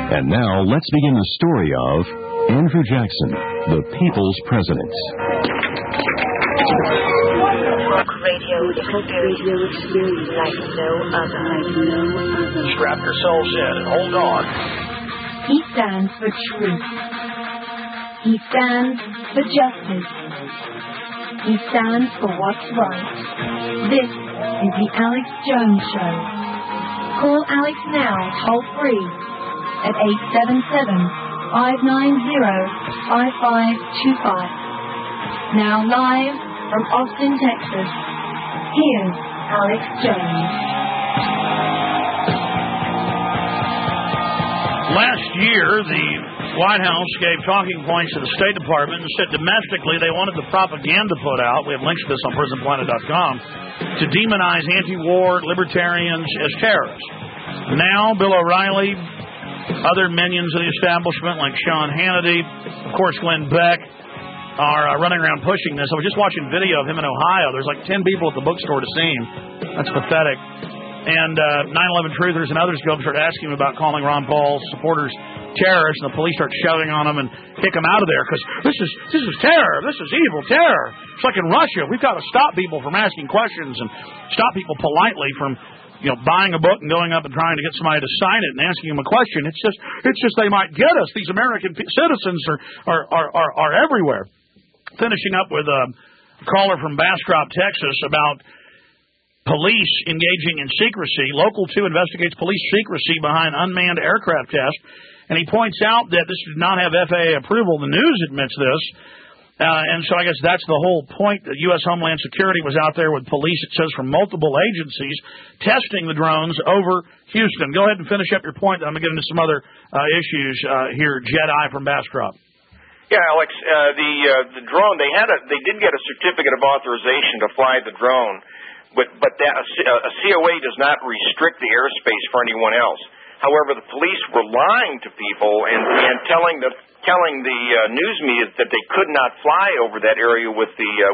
And now, let's begin the story of Andrew Jackson, the People's President. Radio experience like no other. Strap yourselves in and hold on. He stands for truth. He stands for justice. He stands for what's right. This is the Alex Jones Show. Call Alex now, toll free, at 877-590-5525. Now live from Austin, Texas, here's Alex Jones. Last year, the White House gave talking points to the State Department and said domestically they wanted the propaganda put out, we have links to this on PrisonPlanet.com, to demonize anti-war libertarians as terrorists. Now, Bill O'Reilly, other minions of the establishment like Sean Hannity, of course Glenn Beck, are running around pushing this. I was just watching video of him in Ohio. There's like 10 people at the bookstore to see him. That's pathetic. And 9/11 truthers and others go and start asking him about calling Ron Paul supporters terrorists, and the police start shoving on him and kick him out of there because this is terror. This is evil terror. It's like in Russia. We've got to stop people from asking questions and stop people politely from buying a book and going up and trying to get somebody to sign it and asking them a question. It's just they might get us. These American citizens are everywhere. Finishing up with a caller from Bastrop, Texas, about police engaging in secrecy. Local 2 investigates police secrecy behind unmanned aircraft test, and he points out that this did not have FAA approval. The news admits this, and so I guess that's the whole point. That U.S. Homeland Security was out there with police, it says, from multiple agencies testing the drones over Houston. Go ahead and finish up your point. I'm going to get into some other issues here. Jedi from Bastrop. Yeah, Alex, the drone, they did get a certificate of authorization to fly the drone, but a COA does not restrict the airspace for anyone else. However, the police were lying to people and telling the news media that they could not fly over that area with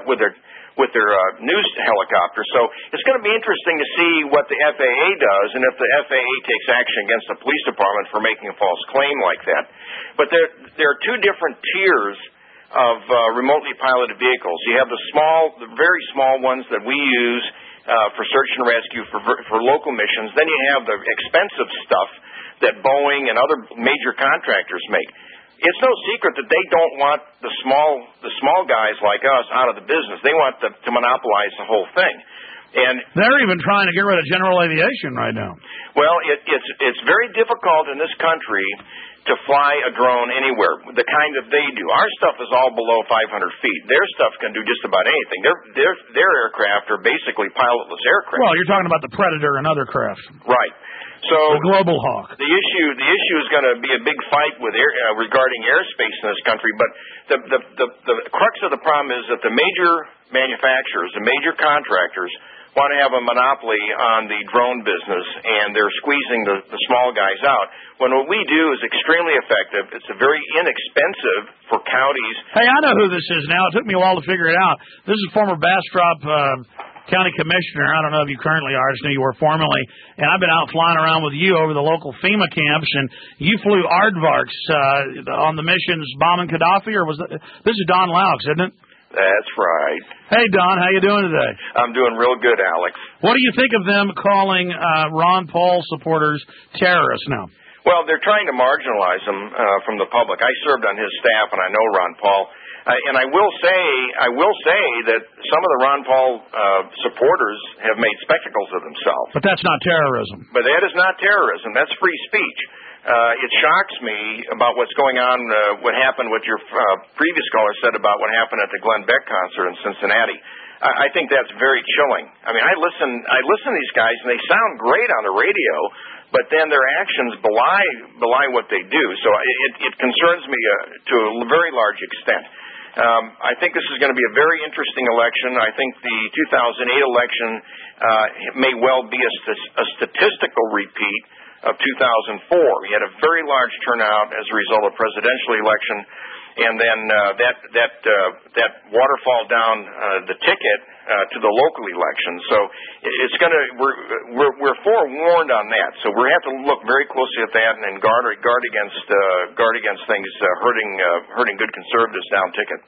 their news helicopter. So it's going to be interesting to see what the FAA does and if the FAA takes action against the police department for making a false claim like that. But there are 2 different tiers of remotely piloted vehicles. You have the very small ones that we use for search and rescue for local missions. Then you have the expensive stuff that Boeing and other major contractors make. It's no secret that they don't want the small guys like us out of the business. They want to monopolize the whole thing. And they're even trying to get rid of general aviation right now. Well, it's very difficult in this country to fly a drone anywhere, the kind that they do. Our stuff is all below 500 feet. Their stuff can do just about anything. Their aircraft are basically pilotless aircraft. Well, you're talking about the Predator and other craft. Right. So the Global Hawk. The issue is going to be a big fight with regarding airspace in this country. But the crux of the problem is that the major manufacturers, the major contractors, want to have a monopoly on the drone business, and they're squeezing the small guys out. When what we do is extremely effective, it's very inexpensive for counties. Hey, I know who this is now. It took me a while to figure it out. This is former Bastrop County Commissioner. I don't know if you currently are. I just knew you were formerly. And I've been out flying around with you over the local FEMA camps, and you flew aardvarks on the missions bombing Gaddafi, or was that? This is Don Laux, isn't it? That's right. Hey, Don, how you doing today? I'm doing real good, Alex. What do you think of them calling Ron Paul supporters terrorists now? Well, they're trying to marginalize them from the public. I served on his staff, and I know Ron Paul. And I will say that some of the Ron Paul supporters have made spectacles of themselves. But that's not terrorism. But that is not terrorism. That's free speech. It shocks me about what's going on, what happened, what your previous caller said about what happened at the Glenn Beck concert in Cincinnati. I think that's very chilling. I mean, I listen to these guys, and they sound great on the radio, but then their actions belie what they do. So it concerns me to a very large extent. I think this is going to be a very interesting election. I think the 2008 election may well be a statistical repeat of 2004. We had a very large turnout as a result of the presidential election. and then that waterfall down the ticket to the local election. So it's going to we're forewarned on that. So we have to look very closely at that and guard against things hurting good conservatives down ticket.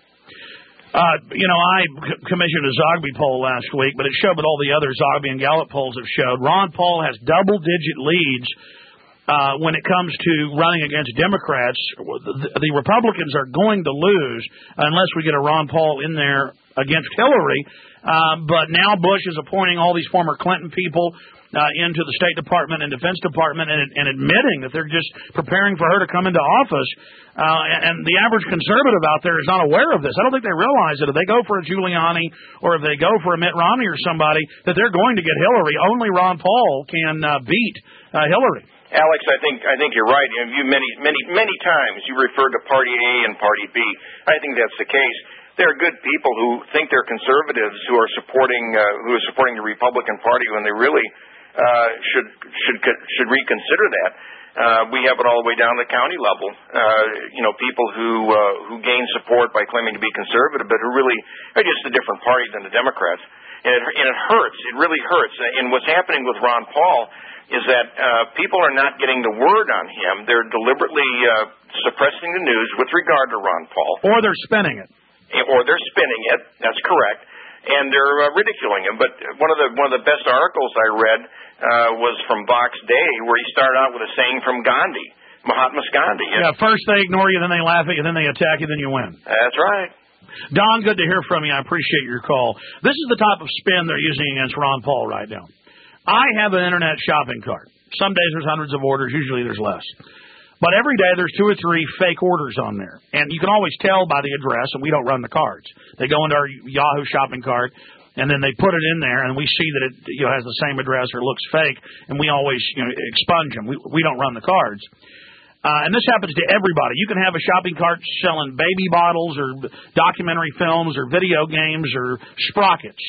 I commissioned a Zogby poll last week, but it showed what all the other Zogby and Gallup polls have showed. Ron Paul has double-digit leads when it comes to running against Democrats. The Republicans are going to lose unless we get a Ron Paul in there against Hillary. But now Bush is appointing all these former Clinton people into the State Department and Defense Department and admitting that they're just preparing for her to come into office. And the average conservative out there is not aware of this. I don't think they realize that if they go for a Giuliani or if they go for a Mitt Romney or somebody, that they're going to get Hillary. Only Ron Paul can beat Hillary. Alex, I think you're right. You many times you referred to Party A and Party B. I think that's the case. There are good people who think they're conservatives who are supporting the Republican Party when they really should reconsider that. We have it all the way down to the county level. People who gain support by claiming to be conservative, but who really are just a different party than the Democrats. And it hurts. It really hurts. And what's happening with Ron Paul is that people are not getting the word on him. They're deliberately suppressing the news with regard to Ron Paul. Or they're spinning it. That's correct. And they're ridiculing him. But one of the best articles I read was from Vox Day, where he started out with a saying from Gandhi, Mahatma Gandhi. Yeah, first they ignore you, then they laugh at you, then they attack you, then you win. That's right. Don, good to hear from you. I appreciate your call. This is the type of spin they're using against Ron Paul right now. I have an internet shopping cart. Some days there's hundreds of orders. Usually there's less. But every day there's 2 or 3 fake orders on there. And you can always tell by the address, and we don't run the cards. They go into our Yahoo shopping cart, and then they put it in there, and we see that it has the same address or looks fake, and we always expunge them. We don't run the cards. And this happens to everybody. You can have a shopping cart selling baby bottles or documentary films or video games or sprockets.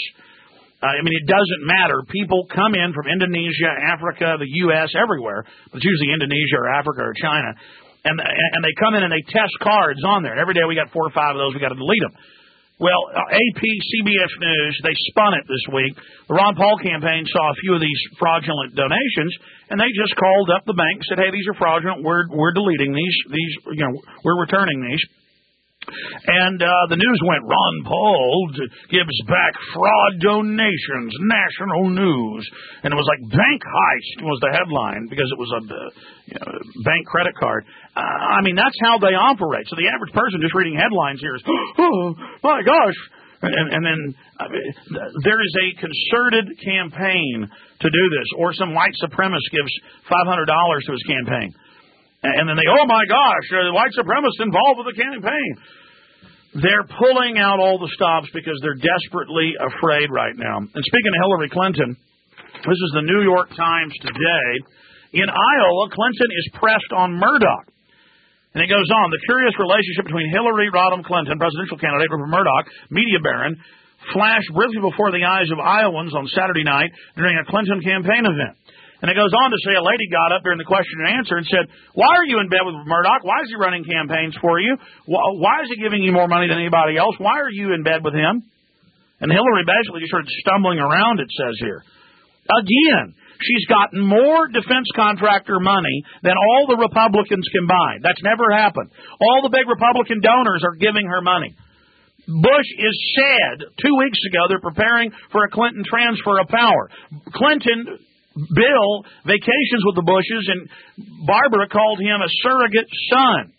It doesn't matter. People come in from Indonesia, Africa, the U.S., everywhere. But it's usually Indonesia or Africa or China. And they come in and they test cards on there. And every day we got 4 or 5 of those. We got to delete them. Well, AP, CBS News, they spun it this week. The Ron Paul campaign saw a few of these fraudulent donations, and they just called up the bank and said, hey, these are fraudulent. We're deleting these. We're returning these. And the news went, Ron Paul gives back fraud donations, national news. And it was like bank heist was the headline because it was a bank credit card. That's how they operate. So the average person just reading headlines here is, oh, my gosh. And then there is a concerted campaign to do this. Or some white supremacist gives $500 to his campaign. And then oh, my gosh, white supremacists involved with the campaign. They're pulling out all the stops because they're desperately afraid right now. And speaking of Hillary Clinton, this is the New York Times today. In Iowa, Clinton is pressed on Murdoch. And it goes on, the curious relationship between Hillary Rodham Clinton, presidential candidate, Rupert Murdoch, media baron, flashed briefly before the eyes of Iowans on Saturday night during a Clinton campaign event. And it goes on to say a lady got up during the question and answer and said, why are you in bed with Murdoch? Why is he running campaigns for you? Why is he giving you more money than anybody else? Why are you in bed with him? And Hillary basically just started stumbling around, it says here. Again, she's gotten more defense contractor money than all the Republicans combined. That's never happened. All the big Republican donors are giving her money. Bush is said 2 weeks ago they're preparing for a Clinton transfer of power. Bill vacations with the Bushes, and Barbara called him a surrogate son.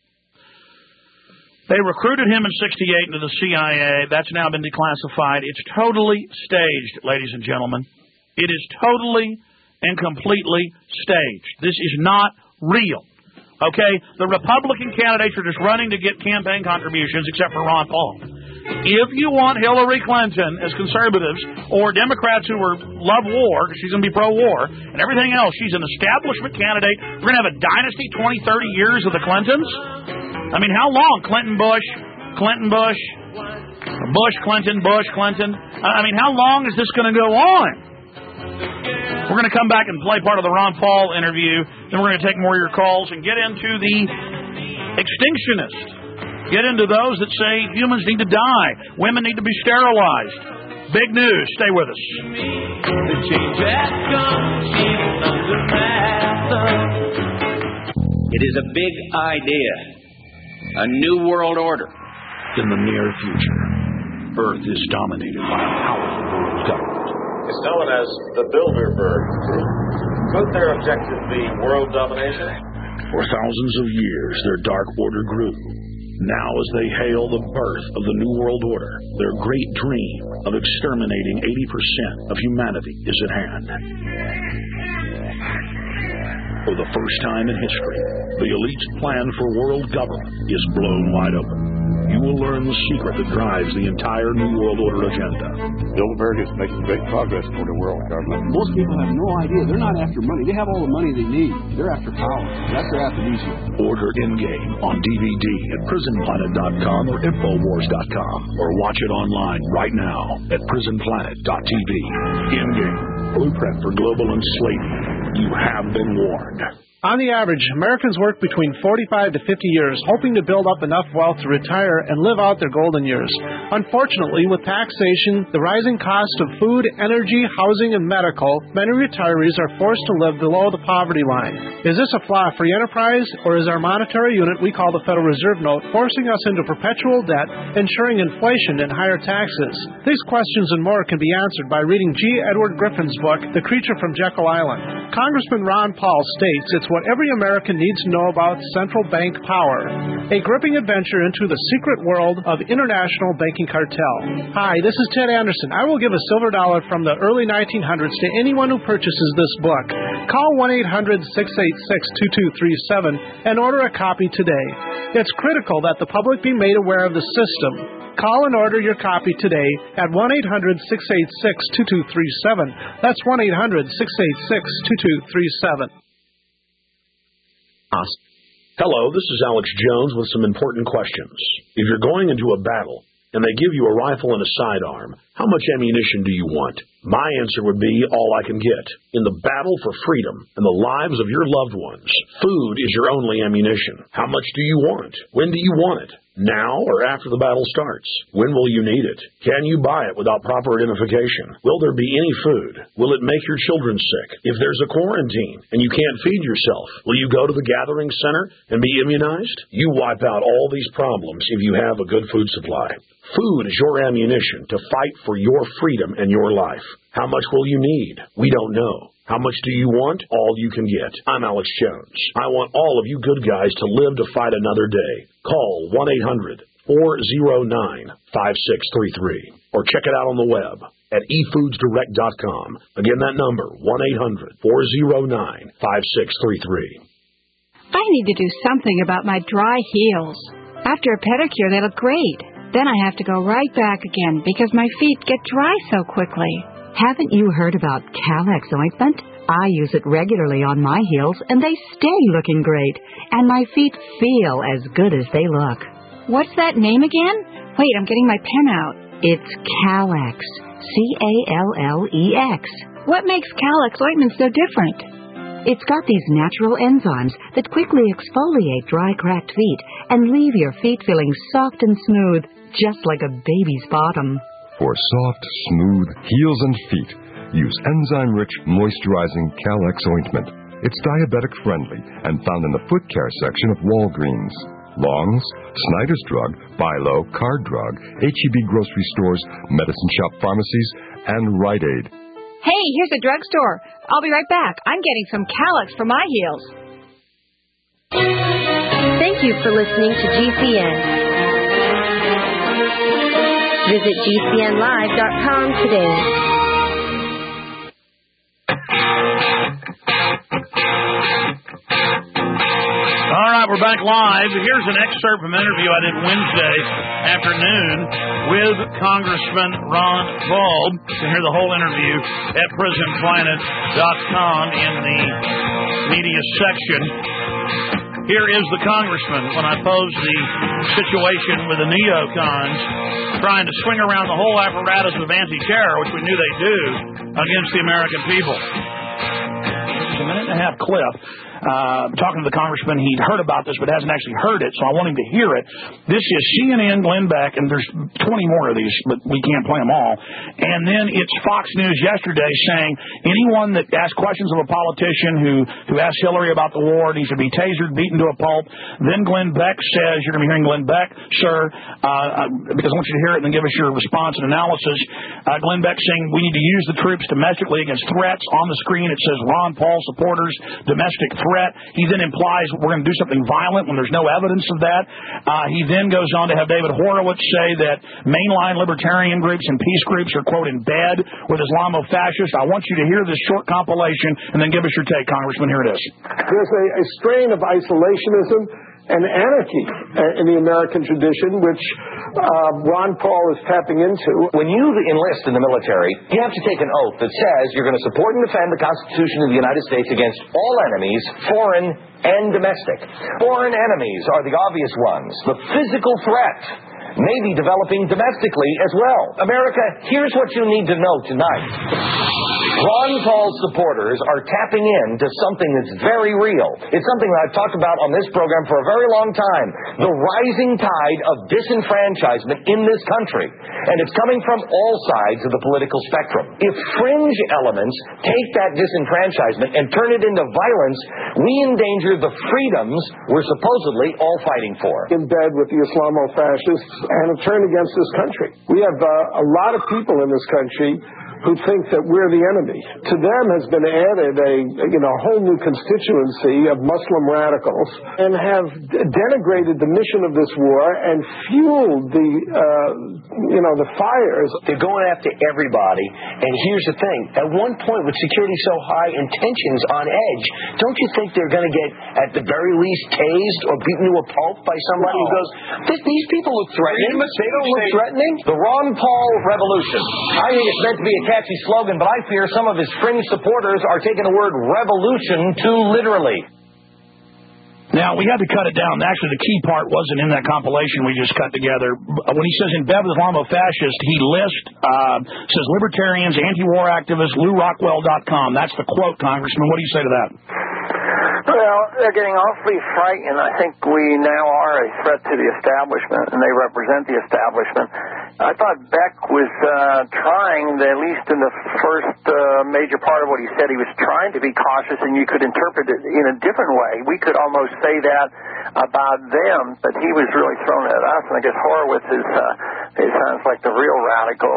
They recruited him in '68 into the CIA. That's now been declassified. It's totally staged, ladies and gentlemen. It is totally and completely staged. This is not real. Okay? The Republican candidates are just running to get campaign contributions, except for Ron Paul. If you want Hillary Clinton as conservatives or Democrats who love war, because she's going to be pro-war, and everything else, she's an establishment candidate. We're going to have a dynasty, 20, 30 years of the Clintons. How long? Clinton, Bush, Clinton. How long is this going to go on? We're going to come back and play part of the Ron Paul interview. Then we're going to take more of your calls and get into the extinctionist Get into those that say humans need to die. Women need to be sterilized. Big news. Stay with us. The change has come. It is a big idea. A new world order. In the near future, Earth is dominated by a powerful world government. It's known as the Bilderberg Group. Could their objective be world domination? For thousands of years, their dark order grew. Now, as they hail the birth of the New World Order, their great dream of exterminating 80% of humanity is at hand. For the first time in history, the elite's plan for world government is blown wide open. You will learn the secret that drives the entire New World Order agenda. Bilderberg is making great progress toward a world government. Most people have no idea. They're not after money. They have all the money they need. They're after power. That's their aphrodisiac. Order Endgame on DVD at prisonplanet.com or Infowars.com, or watch it online right now at prisonplanet.tv. Endgame, blueprint for global enslavement. You have been warned. On the average, Americans work between 45 to 50 years, hoping to build up enough wealth to retire and live out their golden years. Unfortunately, with taxation, the rising cost of food, energy, housing, and medical, many retirees are forced to live below the poverty line. Is this a flaw for free enterprise, or is our monetary unit we call the Federal Reserve Note forcing us into perpetual debt, ensuring inflation and higher taxes? These questions and more can be answered by reading G. Edward Griffin's book, The Creature from Jekyll Island. Congressman Ron Paul states it's what every American needs to know about central bank power. A gripping adventure into the secret world of international banking cartel. Hi, this is Ted Anderson. I will give a silver dollar from the early 1900s to anyone who purchases this book. Call 1-800-686-2237 and order a copy today. It's critical that the public be made aware of the system. Call and order your copy today at 1-800-686-2237. That's 1-800-686-2237. Hello, this is Alex Jones with some important questions. If you're going into a battle and they give you a rifle and a sidearm, how much ammunition do you want? My answer would be all I can get. In the battle for freedom and the lives of your loved ones, food is your only ammunition. How much do you want? When do you want it? Now or after the battle starts? When will you need it? Can you buy it without proper identification? Will there be any food? Will it make your children sick? If there's a quarantine and you can't feed yourself, will you go to the gathering center and be immunized? You wipe out all these problems if you have a good food supply. Food is your ammunition to fight for your freedom and your life. How much will you need? We don't know. How much do you want? All you can get. I'm Alex Jones. I want all of you good guys to live to fight another day. Call 1-800-409-5633 or check it out on the web at efoodsdirect.com. Again, that number, 1-800-409-5633. I need to do something about my dry heels. After a pedicure, they look great. Then I have to go right back again because my feet get dry so quickly. Haven't you heard about Calex ointment? I use it regularly on my heels, and they stay looking great, and my feet feel as good as they look. What's that name again? Wait, I'm getting my pen out. It's Calex. Calex. What makes Calex ointment so different? It's got these natural enzymes that quickly exfoliate dry, cracked feet and leave your feet feeling soft and smooth, just like a baby's bottom. For soft, smooth heels and feet, use enzyme-rich, moisturizing Calex ointment. It's diabetic-friendly and found in the foot care section of Walgreens, Long's, Snyder's Drug, Bilo, Card Drug, H-E-B grocery stores, medicine shop pharmacies, and Rite Aid. Hey, here's a drugstore. I'll be right back. I'm getting some Calex for my heels. Thank you for listening to GCN. Visit GCNlive.com today. All right, we're back live. Here's an excerpt from an interview I did Wednesday afternoon with Congressman Ron Paul. You can hear the whole interview at prisonplanet.com in the media section. Here is the congressman when I posed the situation with the neocons trying to swing around the whole apparatus of anti-terror, which we knew they do, against the American people. This is a minute and a half clip. talking to the congressman. He'd heard about this but hasn't actually heard it, so I want him to hear it. This is CNN, Glenn Beck, and there's 20 more of these, but we can't play them all. And then it's Fox News yesterday saying anyone that asks questions of a politician who asks Hillary about the war needs to be tasered, beaten to a pulp. Then Glenn Beck says, you're going to be hearing Glenn Beck, sir, because I want you to hear it and then give us your response and analysis. Glenn Beck saying we need to use the troops domestically against threats. On the screen it says Ron Paul supporters, domestic threat. He then implies we're going to do something violent when there's no evidence of that. He then goes on to have David Horowitz say that mainline libertarian groups and peace groups are, quote, in bed with Islamofascists. I want you to hear this short compilation and then give us your take, Congressman. Here it is. There's a strain of isolationism and anarchy in the American tradition, which Ron Paul is tapping into. When you enlist in the military, you have to take an oath that says you're going to support and defend the Constitution of the United States against all enemies, foreign and domestic. Foreign enemies are the obvious ones. The physical threat may be developing domestically as well. America, here's what you need to know tonight. Ron Paul's supporters are tapping into something that's very real. It's something that I've talked about on this program for a very long time. The rising tide of disenfranchisement in this country. And it's coming from all sides of the political spectrum. If fringe elements take that disenfranchisement and turn it into violence, we endanger the freedoms we're supposedly all fighting for. In bed with the Islamofascists and have turned against this country. We have a lot of people in this country who think that we're the enemy. To them has been added a whole new constituency of Muslim radicals and have denigrated the mission of this war and fueled the fires. They're going after everybody. And here's the thing. At one point, with security so high and tensions on edge, don't you think they're going to get, at the very least, tased or beaten to a pulp by somebody who goes, these people look threatening. They don't look threatening. The Ron Paul Revolution. I think it's meant to be a catchy slogan, but I fear some of his fringe supporters are taking the word revolution too literally. Now, we had to cut it down. Actually, the key part wasn't in that compilation we just cut together. When he says in bed with Islamofascists, he says libertarians, anti-war activists, LouRockwell.com. That's the quote, Congressman. What do you say to that? Well, they're getting awfully frightened. I think we now are a threat to the establishment, and they represent the establishment. I thought Beck was trying, at least in the first major part of what he said, he was trying to be cautious, and you could interpret it in a different way. We could almost say that about them, but he was really thrown at us, and I guess Horowitz it sounds like the real radical.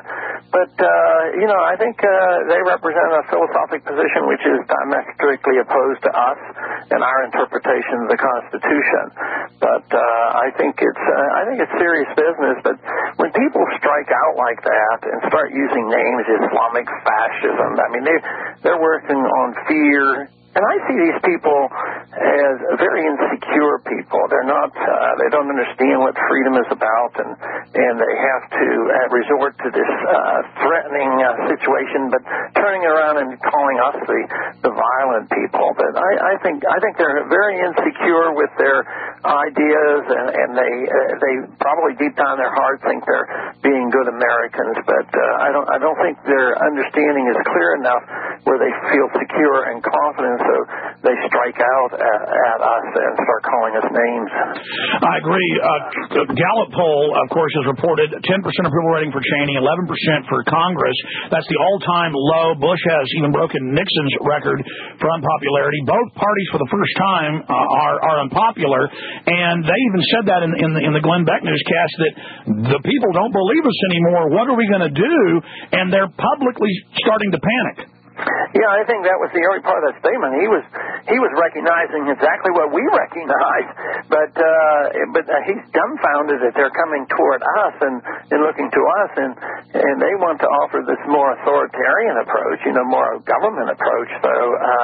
I think they represent a philosophic position which is diametrically opposed to us and our interpretation of the Constitution. But I think it's serious business. But when people strike out like that and start using names, Islamic fascism, I mean, they're working on fear. And I see these people as very insecure people. They're not, they don't understand what freedom is about, and they have to resort to this threatening situation, but turning around and calling us the violent people. But I think they're very insecure with their ideas, and they probably deep down in their heart think they're being good Americans. But I don't think their understanding is clear enough where they feel secure and confident. So they strike out at us and start calling us names. I agree. Gallup poll, of course, has reported 10% approval rating for Cheney, 11% for Congress. That's the all-time low. Bush has even broken Nixon's record for unpopularity. Both parties, for the first time, are unpopular, and they even said that in the Glenn Beck newscast that the people don't believe us anymore. What are we going to do? And they're publicly starting to panic. Yeah, I think that was the early part of that statement. He was recognizing exactly what we recognize, but he's dumbfounded that they're coming toward us and looking to us, and they want to offer this more authoritarian approach, more government approach. So,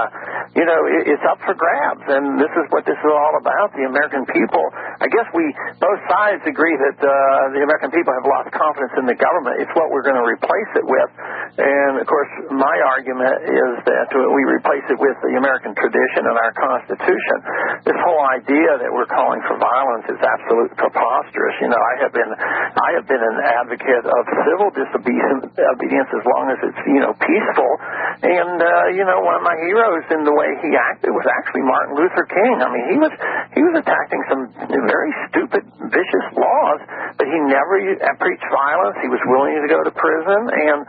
it's up for grabs, and this is what this is all about. The American people, I guess both sides agree that the American people have lost confidence in the government. It's what we're going to replace it with, and of course, my argument is that we replace it with the American tradition and our Constitution. This whole idea that we're calling for violence is absolutely preposterous. I have been an advocate of civil disobedience as long as it's peaceful, And, one of my heroes in the way he acted was actually Martin Luther King. I mean, he was attacking some very stupid, vicious laws, but he never preached violence. He was willing to go to prison,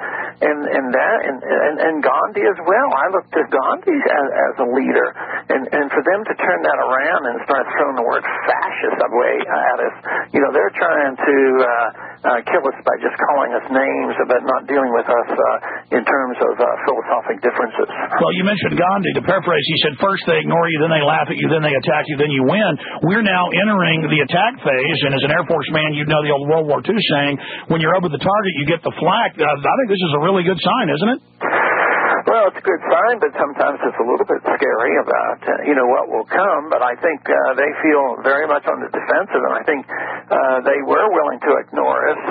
and Gandhi as well. I looked at Gandhi as a leader, and for them to turn that around and start throwing the word fascist away at us, they're trying to kill us by just calling us names, but not dealing with us in terms of philosophic differences. Well, you mentioned Gandhi. To paraphrase, he said, first they ignore you, then they laugh at you, then they attack you, then you win. We're now entering the attack phase, and as an Air Force man, you'd know the old World War II saying, when you're over the target, you get the flak. I think this is a really good sign, isn't it? Well, it's a good sign, but sometimes it's a little bit scary about, what will come. But I think they feel very much on the defensive, and I think they were willing to ignore us.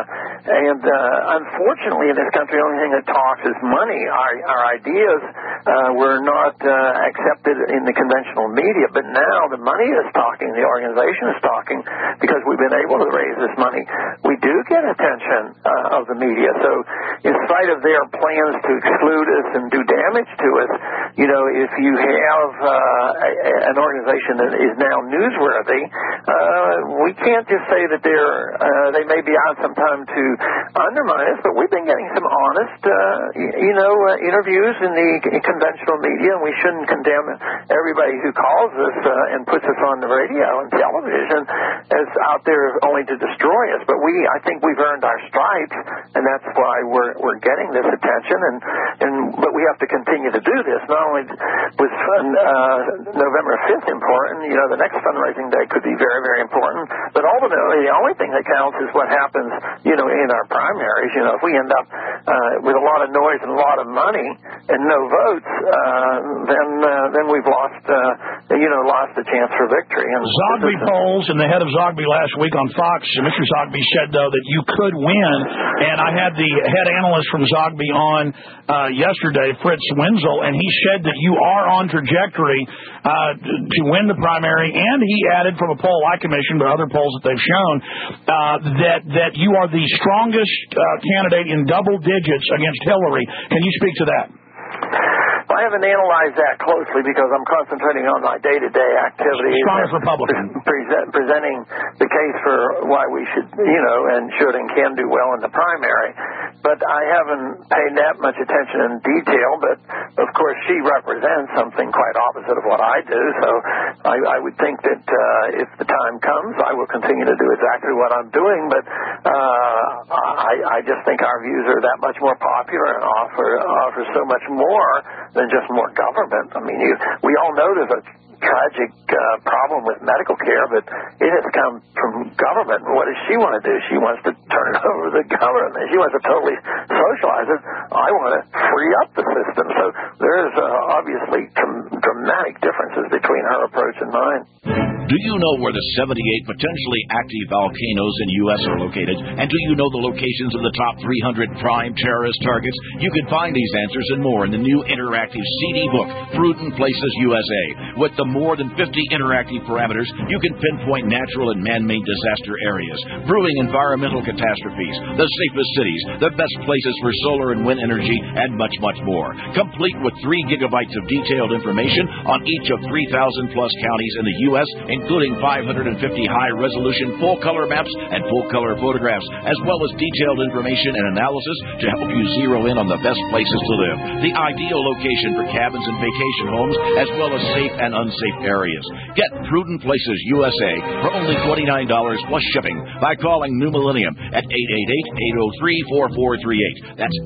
Unfortunately, in this country, the only thing that talks is money. Our ideas were not accepted in the conventional media, but now the money is talking, the organization is talking, because we've been able to raise this money. We do get attention of the media. So in spite of their plans to exclude us and do damage to us, if you have an organization that is now newsworthy, we can't just say that they may be out sometime to undermine us, but we've been getting some honest, interviews in the conventional media, and we shouldn't condemn everybody who calls us and puts us on the radio and television as out there only to destroy us. But I think we've earned our stripes, and that's why we're getting this attention. But we have to continue to do this. Not only was November 5th important, the next fundraising day could be very, very important. But ultimately, the only thing that counts is what happens, in our primaries. If we end up with a lot of noise and a lot of money and no votes, then we've lost a chance for victory. And Zogby polls, and the head of Zogby last week on Fox, Mr. Zogby said, though, that you could win. And I had the head analyst from Zogby on yesterday, Fritz Wenzel, and he said that you are on trajectory to win the primary. And he added, from a poll I commissioned, but other polls that they've shown, that you are the strongest candidate in double digits against Hillary. Can you speak to that? I haven't analyzed that closely because I'm concentrating on my day-to-day activities. Strongest Republican. Presenting the case for why we should, and should and can do well in the primary. But I haven't paid that much attention in detail. But, of course, she represents something quite opposite of what I do. So I would think that if the time comes, I will continue to do exactly what I'm doing. But I just think our views are that much more popular and offer so much more than just more government. I mean, we all know there's a tragic problem with medical care, but it has come from government. What does she want to do? She wants to turn it over to the government. She wants to totally socialize it. I want to free up the system. So there's obviously dramatic differences between her approach and mine. Do you know where the 78 potentially active volcanoes in U.S. are located? And do you know the locations of the top 300 prime terrorist targets? You can find these answers and more in the new interactive CD book, Prudent Places USA. With the more than 50 interactive parameters, you can pinpoint natural and man-made disaster areas, brewing environmental catastrophes, the safest cities, the best places for solar and wind energy, and much, much more. Complete with 3 gigabytes of detailed information on each of 3,000-plus counties in the U.S., including 550 high-resolution full-color maps and full-color photographs, as well as detailed information and analysis to help you zero in on the best places to live, the ideal location for cabins and vacation homes, as well as safe and unsafe areas. Get Prudent Places USA for only $29 plus shipping by calling New Millennium at 888-803-4438. That's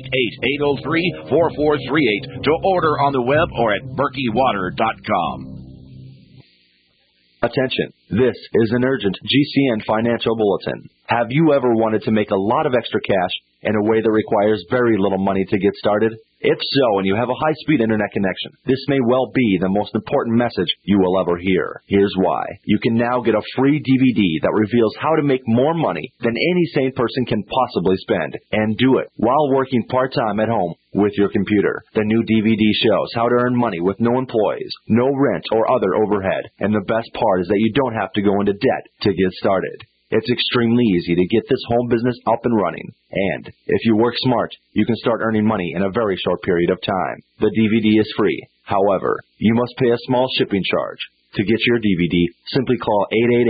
888-803-4438 to order on the web or at berkeywater.com. Attention, this is an urgent GCN financial bulletin. Have you ever wanted to make a lot of extra cash in a way that requires very little money to get started? If so, and you have a high-speed internet connection, this may well be the most important message you will ever hear. Here's why. You can now get a free DVD that reveals how to make more money than any sane person can possibly spend, and do it while working part-time at home with your computer. The new DVD shows how to earn money with no employees, no rent or other overhead, and the best part is that you don't have to go into debt to get started. It's extremely easy to get this home business up and running. And if you work smart, you can start earning money in a very short period of time. The DVD is free. However, you must pay a small shipping charge. To get your DVD, simply call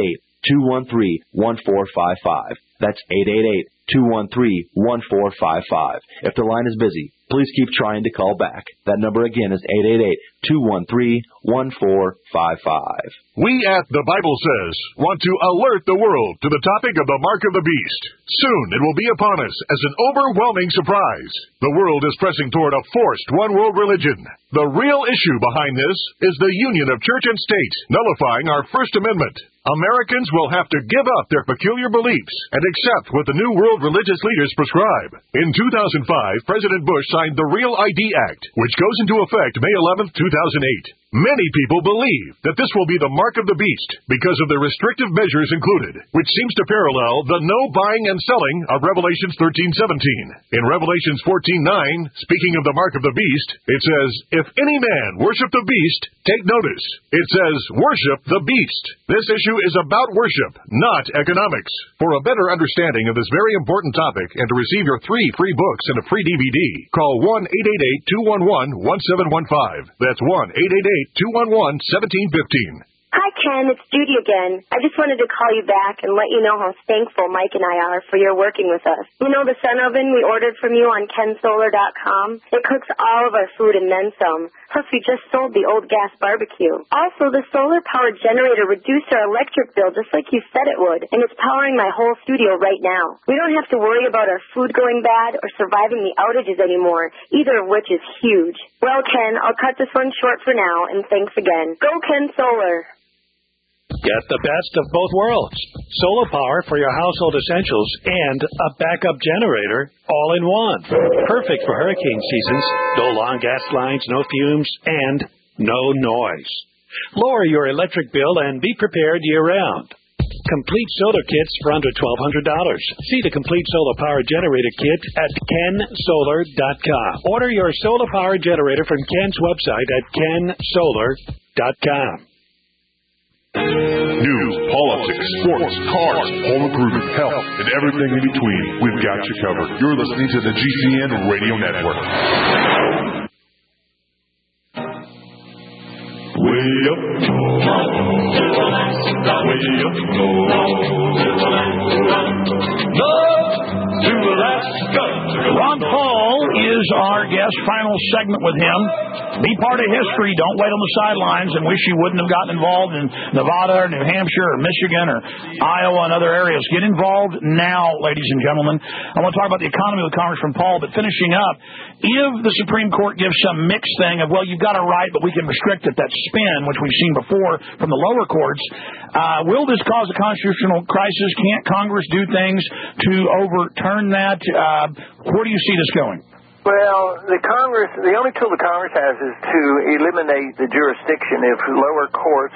888-213-1455. That's 888-213-1455. If the line is busy, please keep trying to call back. That number again is 888-213-1455. We at The Bible Says want to alert the world to the topic of the mark of the beast. Soon it will be upon us as an overwhelming surprise. The world is pressing toward a forced one-world religion. The real issue behind this is the union of church and state, nullifying our First Amendment. Americans will have to give up their peculiar beliefs and accept what the New World religious leaders prescribe. In 2005, President Bush signed the Real ID Act, which goes into effect May 11, 2008. Many people believe that this will be the mark of the beast because of the restrictive measures included, which seems to parallel the no buying and selling of Revelations 13:17. In Revelations 14:9, speaking of the mark of the beast, it says, "If any man worship the beast, take notice." It says, "Worship the beast." This issue is about worship, not economics. For a better understanding of this very important topic and to receive your 3 free books and a free DVD, call 1-888-211-1715. That's 1-888-211-1715. Hi, Ken. It's Judy again. I just wanted to call you back and let you know how thankful Mike and I are for your working with us. You know the sun oven we ordered from you on kensolar.com? It cooks all of our food and then some. Plus, we just sold the old gas barbecue. Also, the solar-powered generator reduced our electric bill just like you said it would, and it's powering my whole studio right now. We don't have to worry about our food going bad or surviving the outages anymore, either of which is huge. Well, Ken, I'll cut this one short for now, and thanks again. Go Ken Solar! Get the best of both worlds. Solar power for your household essentials and a backup generator all in one. Perfect for hurricane seasons. No long gas lines, no fumes, and no noise. Lower your electric bill and be prepared year-round. Complete solar kits for under $1,200. See the complete solar power generator kit at kensolar.com. Order your solar power generator from Ken's website at kensolar.com. News, politics, sports, cars, home improvement, health, and everything in between. We've got you covered. You're listening to the GCN Radio Network. Way up, way up, Ron Paul is our guest. Final segment with him. Be part of history. Don't wait on the sidelines and wish you wouldn't have gotten involved in Nevada or New Hampshire or Michigan or Iowa and other areas. Get involved now, ladies and gentlemen. I want to talk about the economy with Congressman Paul, but finishing up, if the Supreme Court gives some mixed thing of, well, you've got a right, but we can restrict it, that spin, which we've seen before from the lower courts, will this cause a constitutional crisis? Can't Congress do things to overturn that? Where do you see this going? Well, the only tool the Congress has is to eliminate the jurisdiction if lower courts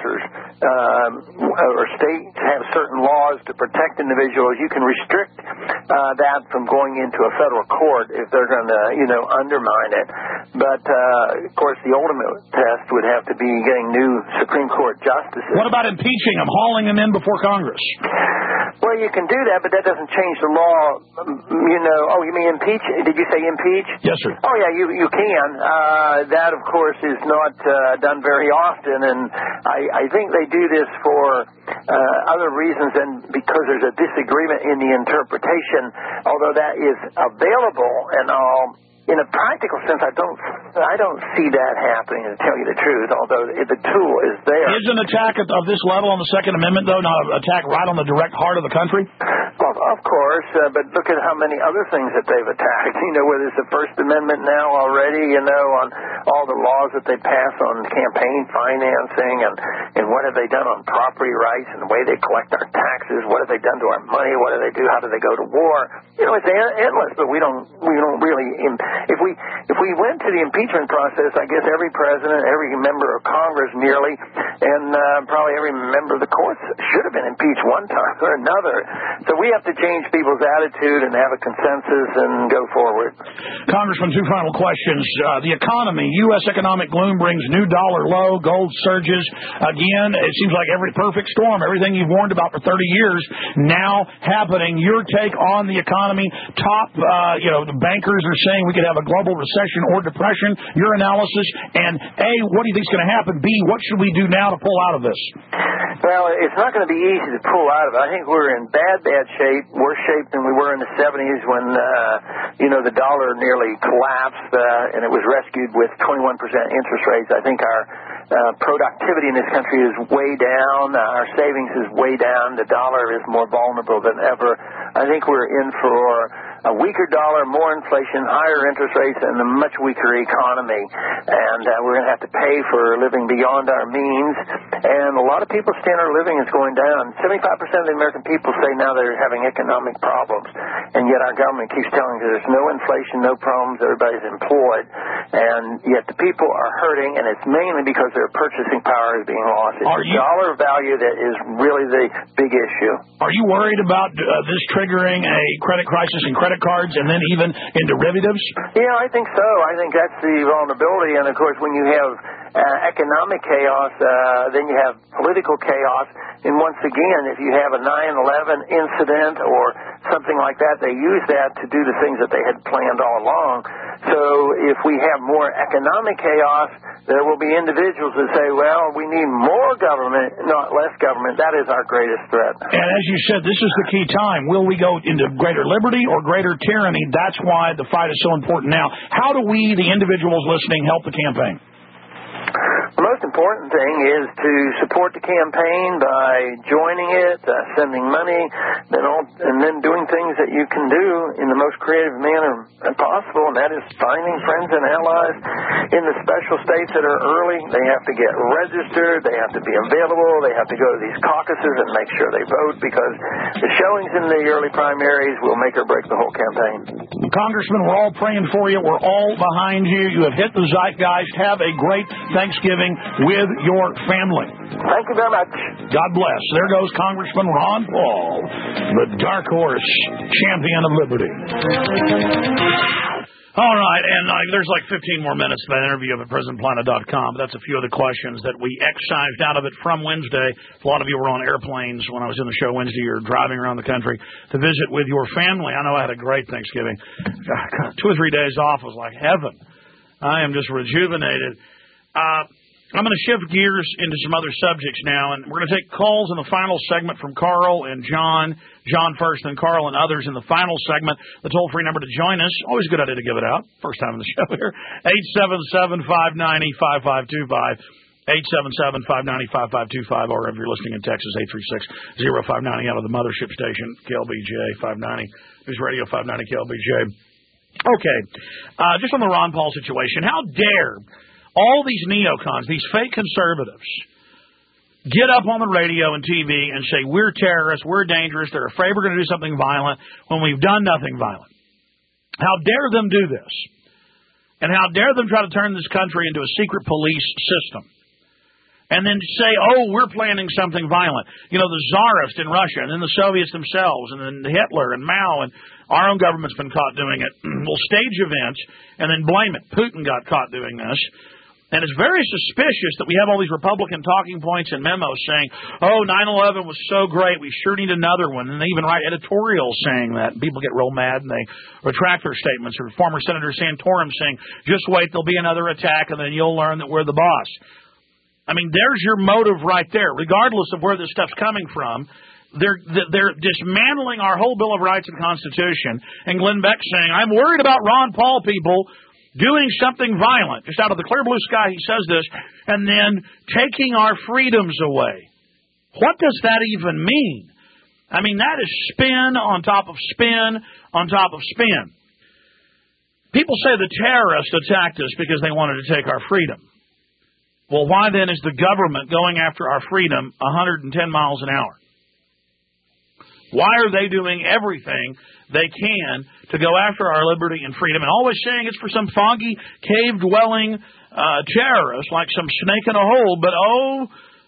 or states have certain laws to protect individuals. You can restrict that from going into a federal court if they're going to, undermine it. But, of course, the ultimate test would have to be getting new Supreme Court justices. What about impeaching them, hauling them in before Congress? Well, you can do that, but that doesn't change the law. Oh, you mean impeach? Did you say impeach? Yes, sir. Oh, yeah, you can. That, of course, is not done very often, and I think they do this for other reasons than because there's a disagreement in the interpretation, although that is available and all. In a practical sense, I don't see that happening, to tell you the truth, although the tool is there. Is an attack of this level on the Second Amendment, though, not an attack right on the direct heart of the country? Well, of course, but look at how many other things that they've attacked. Whether it's the First Amendment now already, on all the laws that they pass on campaign financing, and what have they done on property rights and the way they collect our taxes, what have they done to our money, what do they do, how do they go to war. It's endless, but we don't really... If we went to the impeachment process, I guess every president, every member of Congress nearly, and probably every member of the courts should have been impeached one time or another. So we have to change people's attitude and have a consensus and go forward. Congressman, two final questions. The economy, U.S. economic gloom brings new dollar low, gold surges. Again, it seems like every perfect storm, everything you've warned about for 30 years, now happening. Your take on the economy, the bankers are saying we could have a global recession or depression. Your analysis, and A, what do you think is going to happen? B, what should we do now to pull out of this? Well, it's not going to be easy to pull out of it. I think we're in bad shape, worse shape than we were in the 70s when, the dollar nearly collapsed and it was rescued with 21% interest rates. I think our productivity in this country is way down. Our savings is way down. The dollar is more vulnerable than ever. I think we're in for a weaker dollar, more inflation, higher interest rates, and a much weaker economy. And we're going to have to pay for living beyond our means. And a lot of people's standard of living is going down. 75% of the American people say now they're having economic problems. And yet our government keeps telling us there's no inflation, no problems, everybody's employed. And yet the people are hurting, and it's mainly because their purchasing power is being lost. It's the dollar value that is really the big issue. Are you worried about this triggering a credit crisis in credit cards and then even in derivatives? Yeah, I think so. I think that's the vulnerability. And, of course, when you have economic chaos, then you have political chaos. And once again, if you have a 9/11 incident or something like that, they use that to do the things that they had planned all along. So if we have more economic chaos, there will be individuals that say, well, we need more government, not less government. That is our greatest threat. And as you said, this is the key time. Will we go into greater liberty or greater tyranny? That's why the fight is so important now. How do we, the individuals listening, help the campaign? The most important thing is to support the campaign by joining it, sending money, and then doing things that you can do in the most creative manner possible, and that is finding friends and allies in the special states that are early. They have to get registered. They have to be available. They have to go to these caucuses and make sure they vote, because the showings in the early primaries will make or break the whole campaign. Congressman, we're all praying for you. We're all behind you. You have hit the zeitgeist. Have a great Thanksgiving with your family. Thank you very much. God bless. There goes Congressman Ron Paul, the dark horse champion of liberty. All right, and there's like 15 more minutes of that interview up at PrisonPlanet.com. That's a few of the questions that we excised out of it from Wednesday. A lot of you were on airplanes when I was in the show Wednesday. You're driving around the country to visit with your family. I know I had a great Thanksgiving. 2 or 3 days off was like heaven. I am just rejuvenated. I'm going to shift gears into some other subjects now, and we're going to take calls in the final segment from Carl and John. John first, then Carl and others in the final segment. The toll-free number to join us, always a good idea to give it out. First time in the show here, 877-590-5525. 877-590-5525, or if you're listening in Texas, 836-0590 out of the mothership station, KLBJ 590, News Radio 590 KLBJ. Okay, just on the Ron Paul situation, how dare all these neocons, these fake conservatives, get up on the radio and TV and say, we're terrorists, we're dangerous, they're afraid we're going to do something violent when we've done nothing violent. How dare them do this? And how dare them try to turn this country into a secret police system? And then say, oh, we're planning something violent. You know, the Tsarist in Russia, and then the Soviets themselves, and then Hitler and Mao, and our own government's been caught doing it. We'll stage events and then blame it. Putin got caught doing this. And it's very suspicious that we have all these Republican talking points and memos saying, oh, 9/11 was so great, we sure need another one. And they even write editorials saying that. People get real mad and they retract their statements. Or former Senator Santorum saying, just wait, there'll be another attack and then you'll learn that we're the boss. I mean, there's your motive right there. Regardless of where this stuff's coming from, they're dismantling our whole Bill of Rights and Constitution. And Glenn Beck saying, I'm worried about Ron Paul people doing something violent. Just out of the clear blue sky, he says this, and then taking our freedoms away. What does that even mean? I mean, that is spin on top of spin on top of spin. People say the terrorists attacked us because they wanted to take our freedom. Well, why then is the government going after our freedom 110 miles an hour? Why are they doing everything they can to go after our liberty and freedom and always saying it's for some foggy, cave-dwelling terrorist like some snake in a hole? But, oh,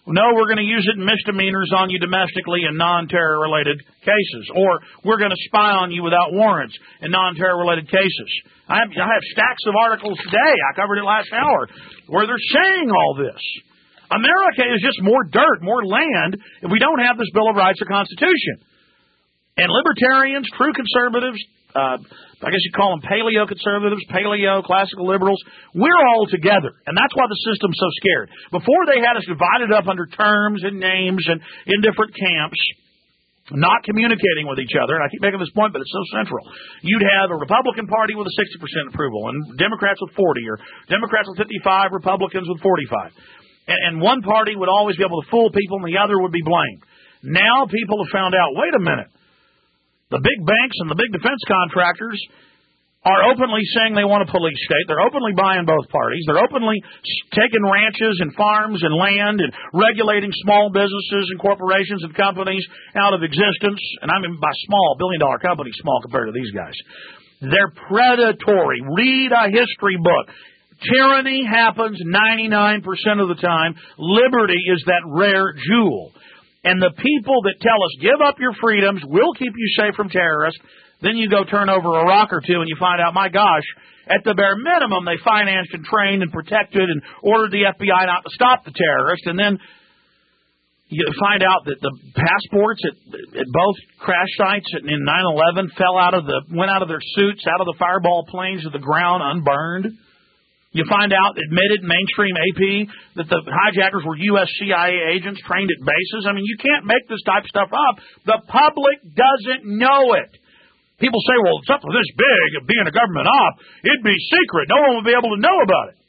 No, we're going to use it in misdemeanors on you domestically in non-terror related cases. Or we're going to spy on you without warrants in non-terror related cases. I have stacks of articles today, I covered it last hour, where they're saying all this. America is just more dirt, more land, if we don't have this Bill of Rights or Constitution. And libertarians, true conservatives, I guess you call them paleo-conservatives, paleo-classical liberals, we're all together. And that's why the system's so scared. Before they had us divided up under terms and names and in different camps, not communicating with each other, and I keep making this point, but it's so central. You'd have a Republican Party with a 60% approval, and Democrats with 40, or Democrats with 55, Republicans with 45. And one party would always be able to fool people, and the other would be blamed. Now people have found out, wait a minute, the big banks and the big defense contractors are openly saying they want a police state. They're openly buying both parties. They're openly taking ranches and farms and land and regulating small businesses and corporations and companies out of existence. And I mean by small, billion-dollar companies, small compared to these guys. They're predatory. Read a history book. Tyranny happens 99% of the time. Liberty is that rare jewel. And the people that tell us, give up your freedoms, we'll keep you safe from terrorists, then you go turn over a rock or two and you find out, my gosh, at the bare minimum, they financed and trained and protected and ordered the FBI not to stop the terrorists. And then you find out that the passports at both crash sites in 9/11 went out of their suits, out of the Fireball planes to the ground unburned. You find out, admitted mainstream AP, that the hijackers were U.S. CIA agents trained at bases. I mean, you can't make this type of stuff up. The public doesn't know it. People say, well, something this big, of being a government op, it'd be secret. No one would be able to know about it.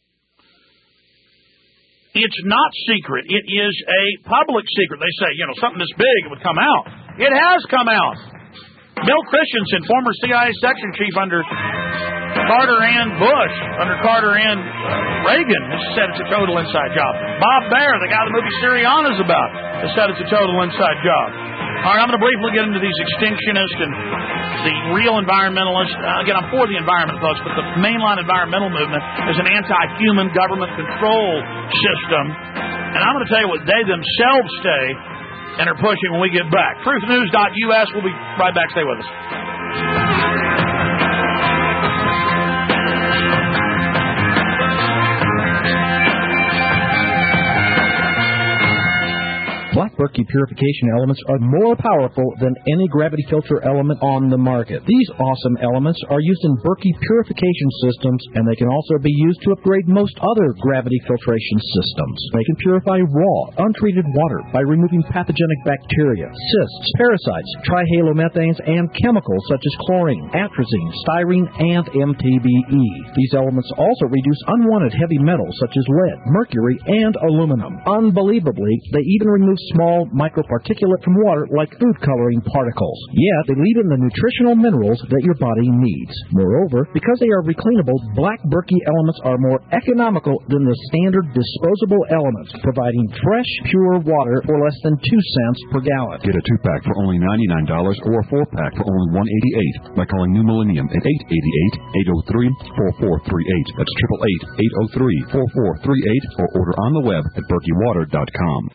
It's not secret. It is a public secret. They say, something this big, it would come out. It has come out. Bill Christensen, former CIA section chief under Carter and Bush, under Carter and Reagan, has said it's a total inside job. Bob Baer, the guy the movie Syriana's about, has said it's a total inside job. All right, I'm going to briefly get into these extinctionists and the real environmentalists. Again, I'm for the environment, folks, but the mainline environmental movement is an anti-human government control system. And I'm going to tell you what they themselves say and are pushing when we get back. TruthNews.us. We'll be right back. Stay with us. Black Berkey purification elements are more powerful than any gravity filter element on the market. These awesome elements are used in Berkey purification systems, and they can also be used to upgrade most other gravity filtration systems. They can purify raw, untreated water by removing pathogenic bacteria, cysts, parasites, trihalomethanes, and chemicals such as chlorine, atrazine, styrene, and MTBE. These elements also reduce unwanted heavy metals such as lead, mercury, and aluminum. Unbelievably, they even remove small microparticulate from water like food coloring particles. Yet, they leave in the nutritional minerals that your body needs. Moreover, because they are recleanable, Black Berkey elements are more economical than the standard disposable elements, providing fresh, pure water for less than 2 cents per gallon. Get a 2-pack for only $99 or a 4-pack for only $188 by calling New Millennium at 888-803-4438. That's 888-803-4438 or order on the web at berkeywater.com.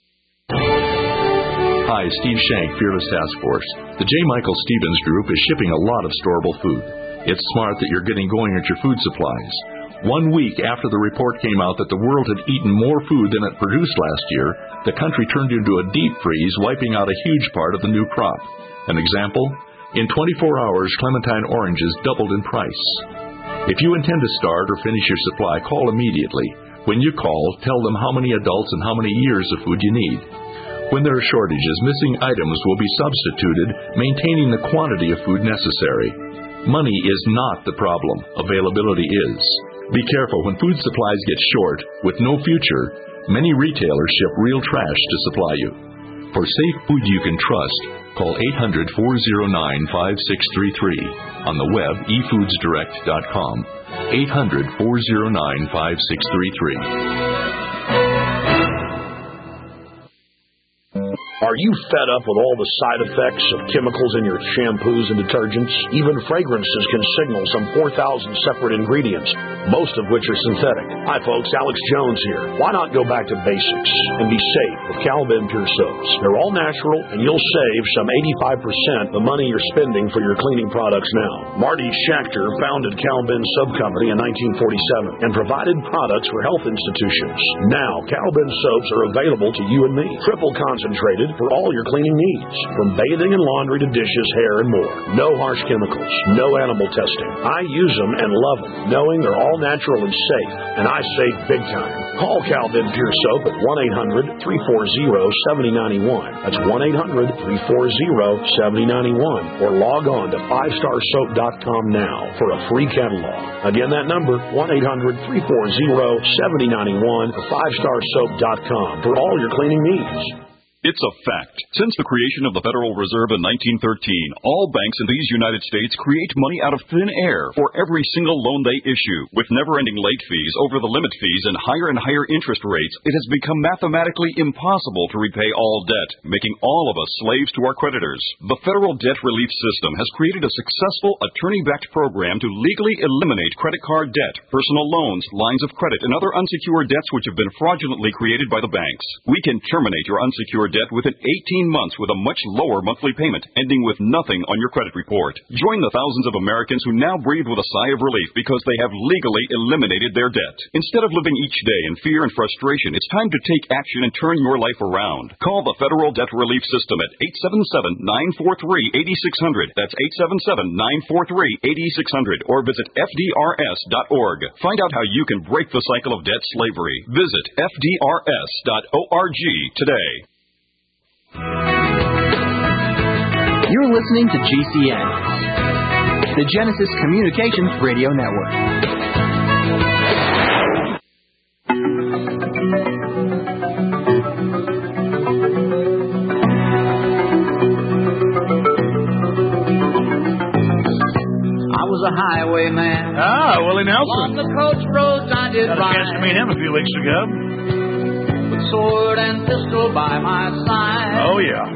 Hi, Steve Shank, Fearless Task Force. The J. Michael Stevens Group is shipping a lot of storable food. It's smart that you're getting going at your food supplies. 1 week after the report came out that the world had eaten more food than it produced last year, the country turned into a deep freeze, wiping out a huge part of the new crop. An example? In 24 hours, clementine oranges doubled in price. If you intend to start or finish your supply, call immediately. When you call, tell them how many adults and how many years of food you need. When there are shortages, missing items will be substituted, maintaining the quantity of food necessary. Money is not the problem. Availability is. Be careful when food supplies get short, with no future. Many retailers ship real trash to supply you. For safe food you can trust, call 800-409-5633. On the web, efoodsdirect.com. 800-409-5633. Are you fed up with all the side effects of chemicals in your shampoos and detergents? Even fragrances can signal some 4,000 separate ingredients, most of which are synthetic. Hi folks, Alex Jones here. Why not go back to basics and be safe with Calvin Pure Soaps? They're all natural and you'll save some 85% the money you're spending for your cleaning products now. Marty Schachter founded Calvin Soap Company in 1947 and provided products for health institutions. Now, Calvin soaps are available to you and me. Triple concentrated for all your cleaning needs, from bathing and laundry to dishes, hair, and more. No harsh chemicals, no animal testing. I use them and love them, knowing they're all natural and safe, and I save big time. Call Calvin Pure Soap at 1-800-340-7091. That's 1-800-340-7091. Or log on to 5starsoap.com now for a free catalog. Again, that number, 1-800-340-7091 or 5starsoap.com for all your cleaning needs. It's a fact. Since the creation of the Federal Reserve in 1913, all banks in these United States create money out of thin air for every single loan they issue. With never-ending late fees, over-the-limit fees, and higher interest rates, it has become mathematically impossible to repay all debt, making all of us slaves to our creditors. The Federal Debt Relief System has created a successful attorney-backed program to legally eliminate credit card debt, personal loans, lines of credit, and other unsecured debts which have been fraudulently created by the banks. We can terminate your unsecured debt within 18 months with a much lower monthly payment, ending with nothing on your credit report. Join the thousands of Americans who now breathe with a sigh of relief because they have legally eliminated their debt. Instead of living each day in fear and frustration, it's time to take action and turn your life around. Call the Federal Debt Relief System at 877-943-8600. That's 877-943-8600. Or visit FDRS.org. Find out how you can break the cycle of debt slavery. Visit FDRS.org today. You're listening to GCN, the Genesis Communications Radio Network. I was a highwayman. Willie Nelson. On the coach roads I did Had a chance to meet him a few weeks ago. With sword and pistol by my side. Oh, yeah.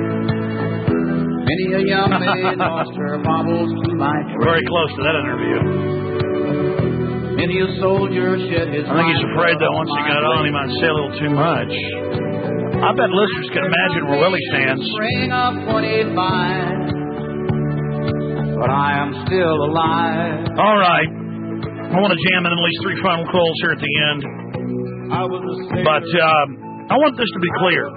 Many a young maid lost her baubles to my trade. Very close to that interview. Many a soldier shed his I think he's afraid that once he got on, he might say a little too much. I bet listeners can imagine where Willie stands. Spring of 25, but I am still alive. All right. I want to jam in at least 3 final calls here at the end. But I want this to be clear.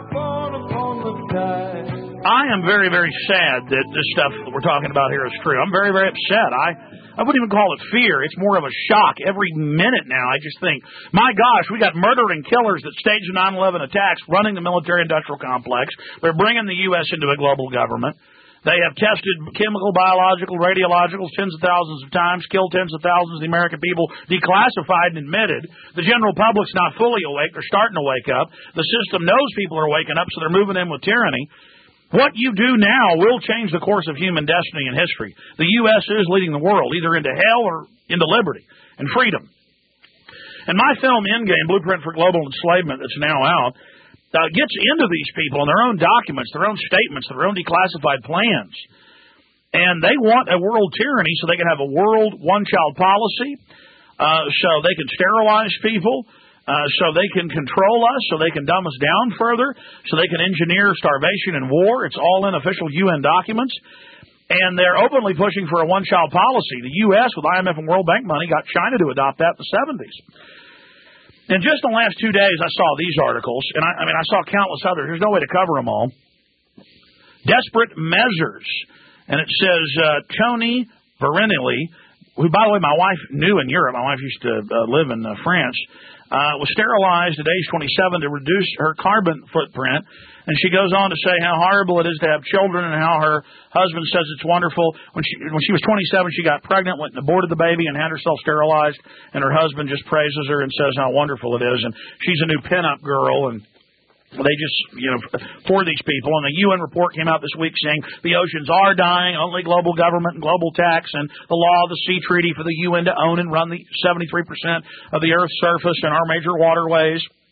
I am very, very sad that this stuff that we're talking about here is true. I'm very, very upset. I wouldn't even call it fear. It's more of a shock. Every minute now, I just think, my gosh, we got murdering killers that staged the 9/11 attacks running the military-industrial complex. They're bringing the U.S. into a global government. They have tested chemical, biological, radiologicals tens of thousands of times, killed tens of thousands of the American people, declassified and admitted. The general public's not fully awake. They're starting to wake up. The system knows people are waking up, so they're moving in with tyranny. What you do now will change the course of human destiny and history. The U.S. is leading the world, either into hell or into liberty and freedom. And my film, Endgame, Blueprint for Global Enslavement, that's now out, gets into these people and their own documents, their own statements, their own declassified plans. And they want a world tyranny so they can have a world one-child policy, so they can sterilize people, so they can control us, so they can dumb us down further, so they can engineer starvation and war. It's all in official UN documents. And they're openly pushing for a one-child policy. The U.S., with IMF and World Bank money, got China to adopt that in the 70s. And just in the last 2 days, I saw these articles, and I saw countless others. There's no way to cover them all. Desperate measures. And it says Tony Varinelli, who, by the way, my wife knew in Europe. My wife used to live in France. Was sterilized at age 27 to reduce her carbon footprint. And she goes on to say how horrible it is to have children and how her husband says it's wonderful. When she was 27, she got pregnant, went and aborted the baby and had herself sterilized. And her husband just praises her and says how wonderful it is. And she's a new pinup girl, and they just, for these people. And the UN report came out this week saying the oceans are dying, only global government and global tax and the law of the sea treaty for the UN to own and run the 73% of the Earth's surface and our major waterways.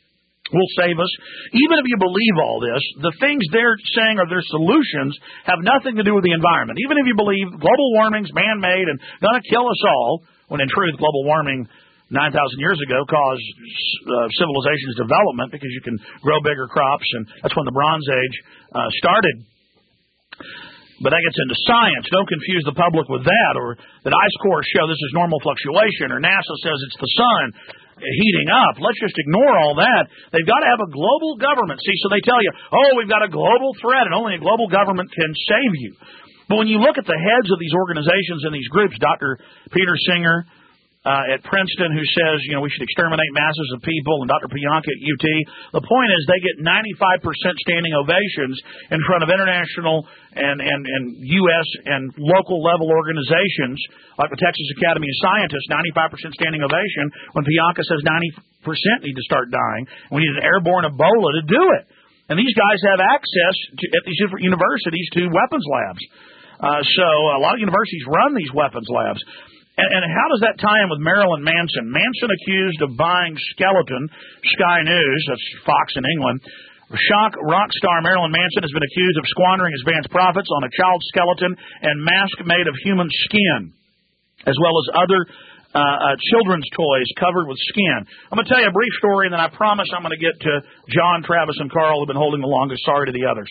will save us. Even if you believe all this, the things they're saying are their solutions have nothing to do with the environment. Even if you believe global warming's man-made and going to kill us all, when in truth global warming 9,000 years ago caused civilization's development because you can grow bigger crops, and that's when the Bronze Age started. But that gets into science. Don't confuse the public with that, or that ice cores show this is normal fluctuation, or NASA says it's the sun heating up. Let's just ignore all that. They've got to have a global government. See, so they tell you, oh, we've got a global threat, and only a global government can save you. But when you look at the heads of these organizations and these groups, Dr. Peter Singer at Princeton, who says, we should exterminate masses of people, and Dr. Pianka at UT, the point is they get 95% standing ovations in front of international and U.S. and local level organizations like the Texas Academy of Scientists, 95% standing ovation, when Pianka says 90% need to start dying. We need an airborne Ebola to do it. And these guys have access at these different universities to weapons labs. So a lot of universities run these weapons labs. And how does that tie in with Marilyn Manson? Manson accused of buying Skeleton, Sky News, that's Fox in England. Shock rock star Marilyn Manson has been accused of squandering his band's profits on a child skeleton and mask made of human skin, as well as other children's toys covered with skin. I'm going to tell you a brief story, and then I promise I'm going to get to John, Travis, and Carl, who've been holding the longest. Sorry to the others.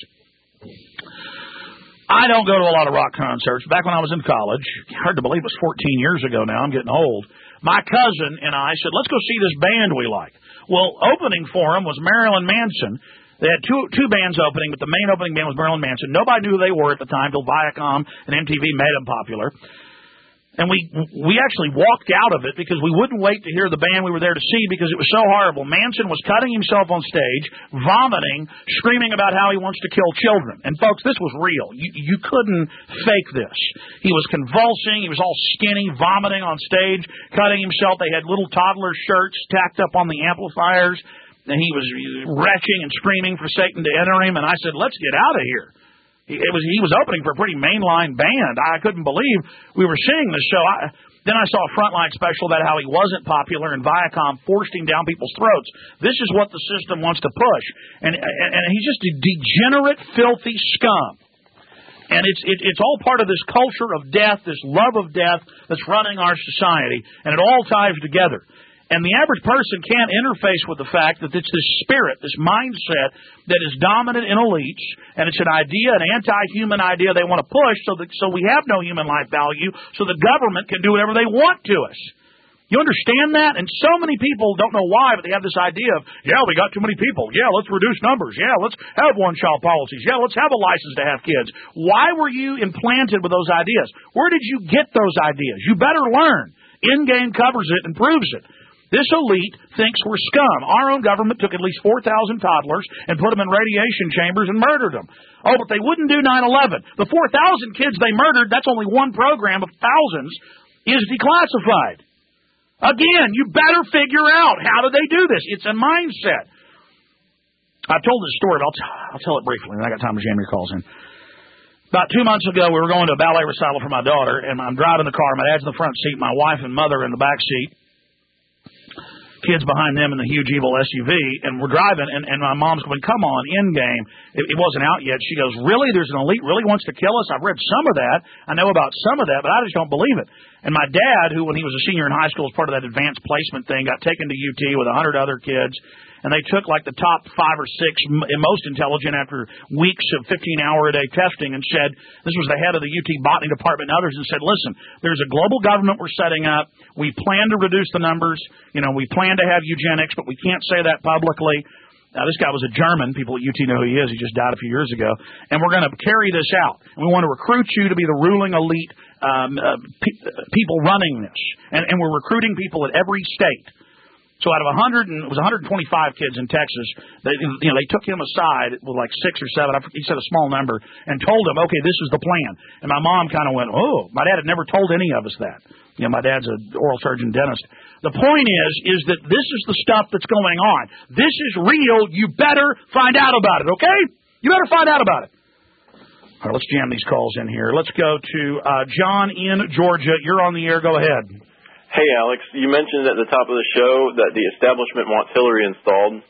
I don't go to a lot of rock concerts. Back when I was in college, hard to believe it was 14 years ago now, I'm getting old, my cousin and I said, let's go see this band we like. Well, opening for them was Marilyn Manson. They had two bands opening, but the main opening band was Marilyn Manson. Nobody knew who they were at the time till Viacom and MTV made them popular. And we actually walked out of it because we wouldn't wait to hear the band we were there to see because it was so horrible. Manson was cutting himself on stage, vomiting, screaming about how he wants to kill children. And, folks, this was real. You couldn't fake this. He was convulsing. He was all skinny, vomiting on stage, cutting himself. They had little toddler shirts tacked up on the amplifiers. And he was retching and screaming for Satan to enter him. And I said, let's get out of here. He was opening for a pretty mainline band. I couldn't believe we were seeing this show. Then I saw a Frontline special about how he wasn't popular and Viacom forced him down people's throats. This is what the system wants to push. And he's just a degenerate, filthy scum. And it's all part of this culture of death, this love of death that's running our society. And it all ties together. And the average person can't interface with the fact that it's this spirit, this mindset that is dominant in elites, and it's an idea, an anti-human idea they want to push so we have no human life value, so the government can do whatever they want to us. You understand that? And so many people don't know why, but they have this idea of, we got too many people. Let's reduce numbers. Let's have one-child policies. Let's have a license to have kids. Why were you implanted with those ideas? Where did you get those ideas? You better learn. In-game covers it and proves it. This elite thinks we're scum. Our own government took at least 4,000 toddlers and put them in radiation chambers and murdered them. Oh, but they wouldn't do 9/11. The 4,000 kids they murdered, that's only one program of thousands, is declassified. Again, you better figure out how do they do this. It's a mindset. I've told this story, but I'll tell it briefly, and I got time to jam your calls in. About 2 months ago, we were going to a ballet recital for my daughter, and I'm driving the car. My dad's in the front seat, my wife and mother in the back seat. Kids behind them in the huge evil SUV, and we're driving, and my mom's going, come on, in-game. It wasn't out yet. She goes, really? There's an elite really wants to kill us? I've read some of that. I know about some of that, but I just don't believe it. And my dad, who when he was a senior in high school as part of that advanced placement thing, got taken to UT with 100 other kids, and they took like the top 5 or 6 most intelligent after weeks of 15-hour-a-day testing and said, this was the head of the UT botany department and others, and said, listen, there's a global government we're setting up. We plan to reduce the numbers. We plan to have eugenics, but we can't say that publicly. Now, this guy was a German. People at UT know who he is. He just died a few years ago. And we're going to carry this out. And we want to recruit you to be the ruling elite people running this. And we're recruiting people at every state. So out of 125 kids in Texas, they took him aside with like 6 or 7. He said a small number and told him, okay, this is the plan. And my mom kind of went, oh, my dad had never told any of us that. My dad's an oral surgeon dentist. The point is that this is the stuff that's going on. This is real. You better find out about it, okay? You better find out about it. All right, let's jam these calls in here. Let's go to John in Georgia. You're on the air. Go ahead. Hey, Alex, you mentioned at the top of the show that the establishment wants Hillary installed,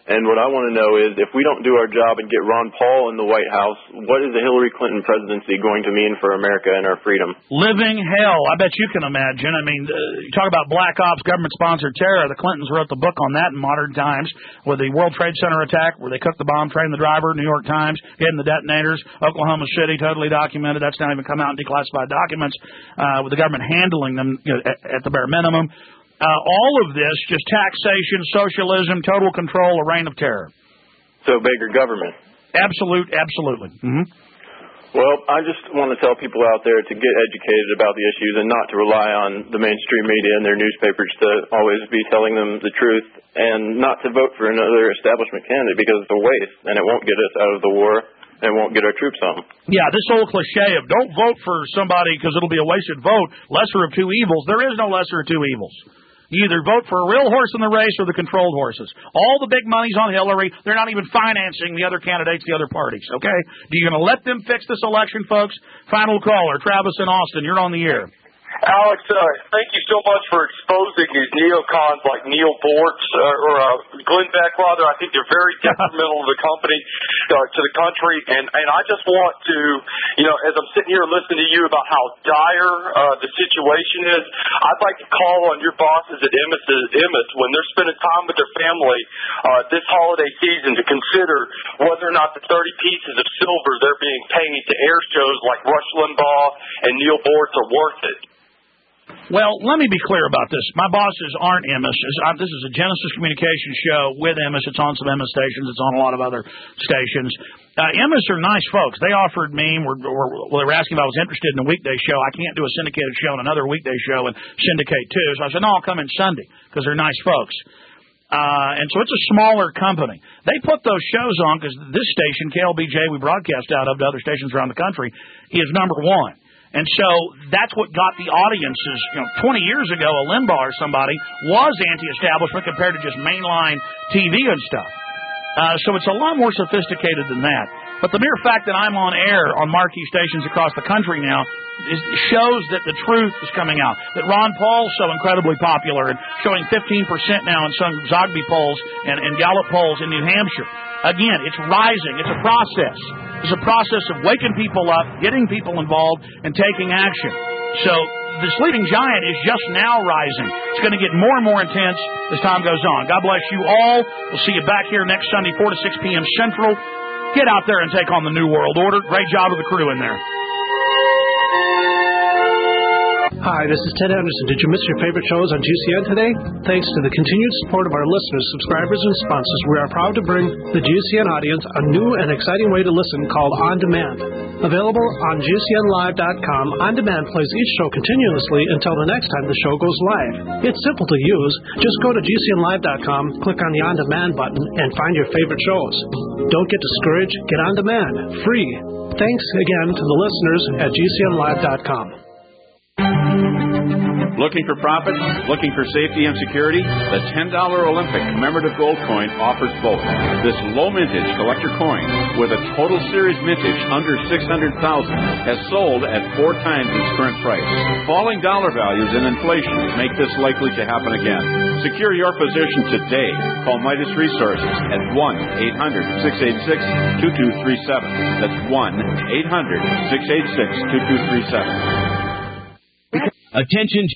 And what I want to know is, if we don't do our job and get Ron Paul in the White House, what is the Hillary Clinton presidency going to mean for America and our freedom? Living hell. I bet you can imagine. I mean, you talk about black ops, government-sponsored terror. The Clintons wrote the book on that in modern times with the World Trade Center attack, where they cooked the bomb, trained the driver, New York Times, hidden the detonators, Oklahoma City, totally documented. That's not even come out in declassified documents, with the government handling them at the bare minimum. All of this, just taxation, socialism, total control, a reign of terror. So bigger government. Absolutely. Mm-hmm. Well, I just want to tell people out there to get educated about the issues and not to rely on the mainstream media and their newspapers to always be telling them the truth, and not to vote for another establishment candidate, because it's a waste and it won't get us out of the war and won't get our troops home. Yeah, this old cliche of don't vote for somebody because it'll be a wasted vote, lesser of two evils. There is no lesser of two evils. You either vote for a real horse in the race or the controlled horses. All the big money's on Hillary. They're not even financing the other candidates, the other parties, okay? Are you going to let them fix this election, folks? Final caller, Travis in Austin. You're on the air. Alex, thank you so much for exposing these neocons like Neil Bortz or Glenn Beck, rather. I think they're very detrimental to the company, to the country. And I just want to, as I'm sitting here listening to you about how dire the situation is, I'd like to call on your bosses at Emmis when they're spending time with their family this holiday season to consider whether or not the 30 pieces of silver they're being paid to air shows like Rush Limbaugh and Neil Bortz are worth it. Well, let me be clear about this. My bosses aren't Emmis. This is a Genesis Communications show with Emmis. It's on some Emmis stations. It's on a lot of other stations. Emmis are nice folks. They offered me, they were asking if I was interested in a weekday show. I can't do a syndicated show and another weekday show and syndicate too. So I said, no, I'll come in Sunday because they're nice folks. And so it's a smaller company. They put those shows on because this station, KLBJ, we broadcast out of to other stations around the country, is number one. And so that's what got the audiences. 20 years ago, a Limbaugh or somebody was anti-establishment compared to just mainline TV and stuff. So it's a lot more sophisticated than that. But the mere fact that I'm on air on marquee stations across the country now shows that the truth is coming out. That Ron Paul's so incredibly popular and showing 15% now in some Zogby polls and Gallup polls in New Hampshire. Again, it's rising. It's a process. It's a process of waking people up, getting people involved, and taking action. So the sleeping giant is just now rising. It's going to get more and more intense as time goes on. God bless you all. We'll see you back here next Sunday, 4 to 6 p.m. Central. Get out there and take on the New World Order. Great job of the crew in there. Hi, this is Ted Anderson. Did you miss your favorite shows on GCN today? Thanks to the continued support of our listeners, subscribers, and sponsors, we are proud to bring the GCN audience a new and exciting way to listen called On Demand. Available on GCNlive.com, On Demand plays each show continuously until the next time the show goes live. It's simple to use. Just go to GCNlive.com, click on the On Demand button, and find your favorite shows. Don't get discouraged. Get On Demand. Free. Thanks again to the listeners at GCNlive.com. Looking for profit? Looking for safety and security? The $10 Olympic commemorative gold coin offers both. This low mintage collector coin with a total series mintage under $600,000 has sold at 4 times its current price. Falling dollar values and inflation make this likely to happen again. Secure your position today. Call Midas Resources at 1-800-686-2237. That's 1-800-686-2237. Attention